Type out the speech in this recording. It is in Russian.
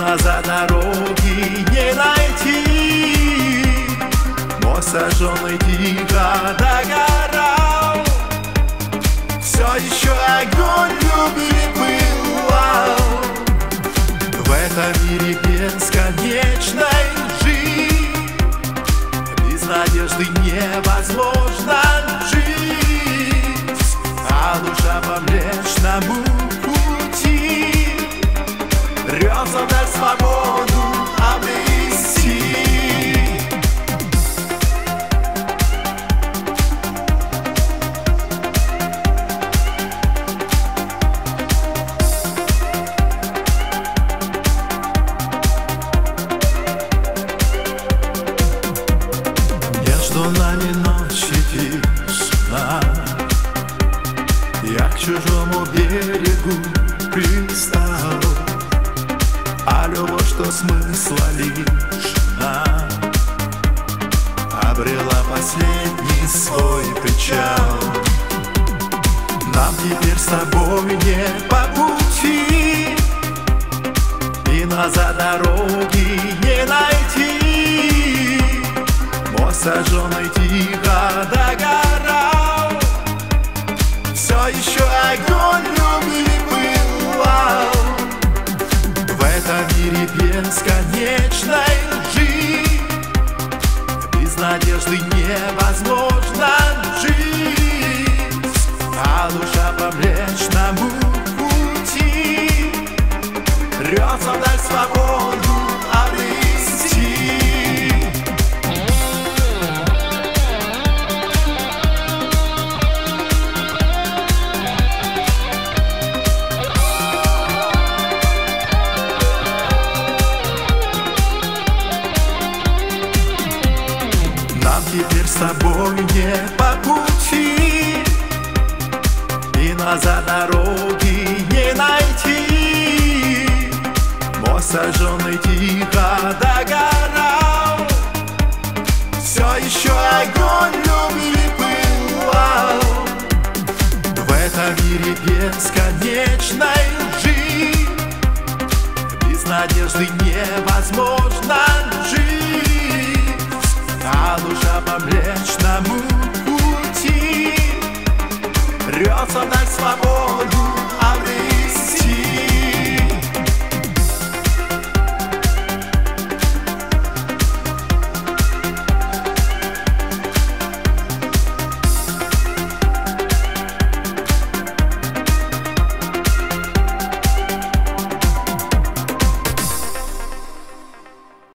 назад дороги не найти. Мост сожженный тихо догорал, все еще огонь любви пылал. В этом мире бесконечной жить, без надежды невозможно жить, а душа по Млечному пути рвется вдаль свободу обрести. Между нами ночь и тишина, я к чужому берегу пристал, а любовь, что смысла лишена, обрела последний свой причал. Нам теперь с тобой не по пути, и назад дороги не найти. Мост сожженный тихо догорал, все еще огонь любви пылал. В этом мире бесконечной жить, без надежды невозможно жить, а душа по Млечному пути рвется вдаль свободу обрести. Нам теперь с тобой не по пути, и назад дороги не найти. Мост сожженный тихо догорал, все еще огонь любви пылал. В этом мире бесконечной жить, без надежды невозможно жить, а душа по Млечному пути рвется вдаль свободы.